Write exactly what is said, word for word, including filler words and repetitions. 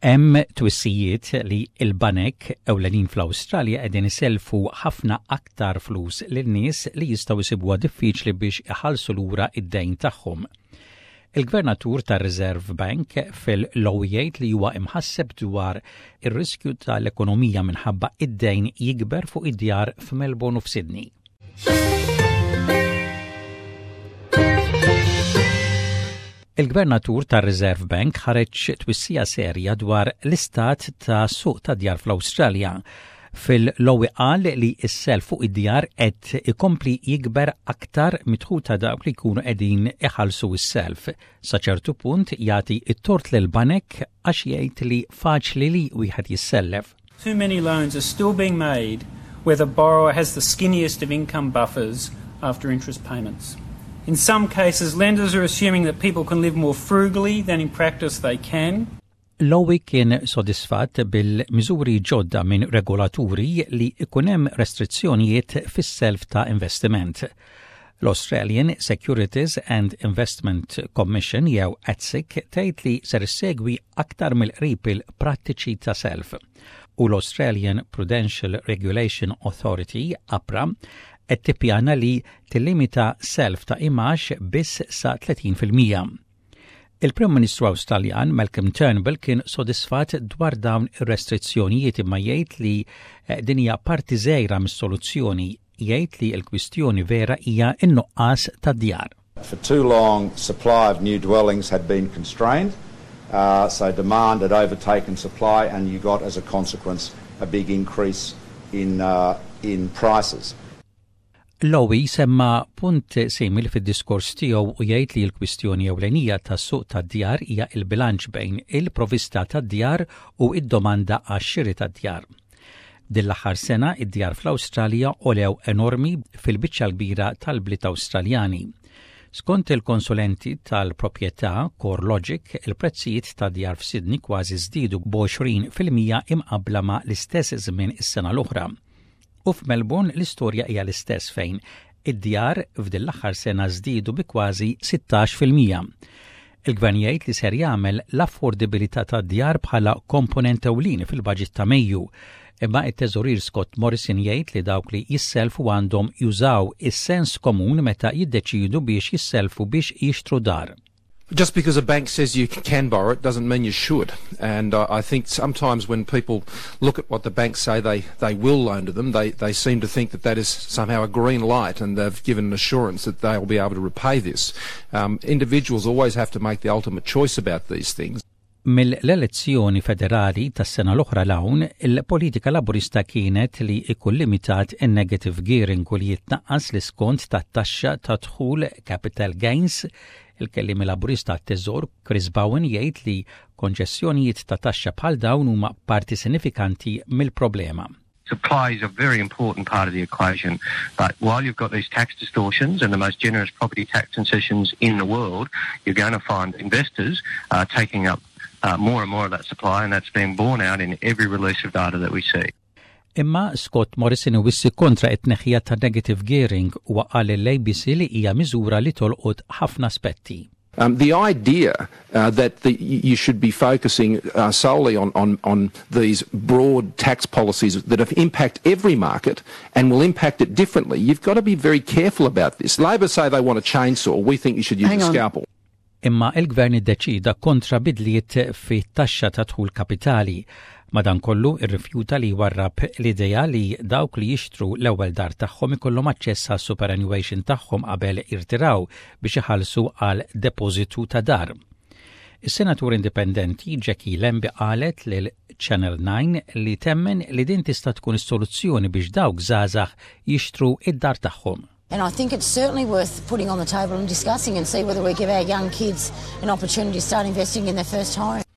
Hemm twissijiet li l-banek ewlenin fl-Awstralja qegħdin iselfu ħafna aktar flus lin-nies li jistgħu jsibuha diffiċli biex iħallsu lura id-dejn tagħhom. Il-Gvernatur tar-Reserve Bank fil-law jgħid li huwa imħasseb dwar ir-riskju tal-ekonomija minħabba id-dejn jikber fuq id-djar f'Melbourne u f'Sydney. Il-Gvernatur tar-Reserve Bank ħareġ twissija serja dwar l-istat ta' suq ta' djar fl-Awstralja. Fil-law qal li s-self fuq id-djar qed ikompli jikber aktar midħul ta' dawk li jkunu qegħdin iħallsu s-self. Sa ċertu punt jagħti t-tort lill-banek għax jgħid li faċli li wieħed jissellef. Too many loans are still being made where the borrower has the skinniest of income buffers after interest payments. In some cases, lenders are assuming that people can live more frugally than in practice they can. Lowy kien sodisfatt bil-miżuri ġodda minn regolaturi li ikun hemm restrizzjonijiet fis-self ta' investiment. L-Australian Securities and Investment Commission jew A T S I C tgħid li ser issegwi aktar mill-qrib il-prattiċi ta' self. U l-Australian Prudential Regulation Authority A P R A qed tippjana li tillimita self ta' imax biss sa tletin fil-mija. Il-Prim Ministru Awstraljan Malcolm Turnbull kien sodisfatt dwar dawn ir-restrizzjonijiet imma jgħid li din hija parti żgħira mis-soluzzjoni, jgħid li l-kwistjoni vera hija n-nuqqas tad-djar. For too long, supply of new dwellings had been constrained, uh, so demand had overtaken supply, and you got, as a consequence, a big increase in uh, in prices. Lowy semma punt simil fid-diskors tiegħu u jgħid li l-kwistjoni ewlenija tas-suq tad-djar hija l-bilanċ bejn il-provista tad-djar u id-domanda għax-xiri tad-djar. Din l-aħħar sena id-djar fl-Awstralja għolew enormi fil-biċċa l-kbira tal-bliet Awstraljani. Skont il-konsulenti tal-proprjetà CoreLogic, il-prezzijiet tad-djar f'Sydney kważi żdiedu b'għoxrin fil-mija imqabbla ma l-istess żmien is-sena l-oħra. U f'Melbourne l-istorja hija l-istess fejn id-djar f'din l-aħħar sena żdiedu bi kważi sittax fil-mija. Il-Gvern jgħid li ser jagħmel l-affordabilità tad-djar bħala komponent ewlieni fil-baġit ta' Mejju, imma t-teżorir Scott Morrison jgħid li dawk li jisselfu għandhom jużaw is-sens komun meta jiddeċiedu biex jisselfu biex jixtru dar. Just because a bank says you can borrow it doesn't mean you should. And uh, I think sometimes when people look at what the banks say they, they will loan to them, they, they seem to think that that is somehow a green light and they've given an assurance that they will be able to repay this. Um, individuals always have to make the ultimate choice about these things. Mill-elezzjoni federali tas-sena l-oħra l-hawn, il-politika laburista kienet li ikun limitat in-negative gearing u li jitnaqqas l-iskont tat-taxxa ta' dħul capital gains. Il-kellim laburista t-teżor Chris Bowen jgħid li konċessjonijiet ta' taxxa bħal dawn huma parti sinifikanti mill-problema. Supply is a very important part of the equation, but while you've got these tax distortions and the most generous property tax concessions in the world, you're going to find investors uh, taking up uh, more and more of that supply, and that's being borne out in every release of data that we see. Imma Scott Morrison wissi kontra it-tneħħija ta' negative gearing u qal l-A B C li hija miżura li tolqot ħafna aspetti. Um, the idea uh, that the, you should be focusing uh, solely on, on, on these broad tax policies that have impact every market and will impact it differently, you've got to be very careful about this. Labor say they want a chainsaw, we think you should use Hang a scalpel. On. Imma il-gvern iddeċida kontra bidliet fi taxxa ta' dħul kapitali. Madankollu irrifjuta li warrab l-idea li dawk li jixtru l-ewwel dar tagħhom ikollhom aċċess għas superannuation tagħhom qabel irtiraw biex iħallsu għal depożitu ta' dar. Is-senatur indipendenti Jackie Lambie qalet lil Channel nine li temmen li din tista' tkun is-soluzzjoni biex dawk żgħażagħ jixtru id-dar tagħhom. And I think it's certainly worth putting on the table and discussing and see whether we give our young kids an opportunity to start investing in their first home.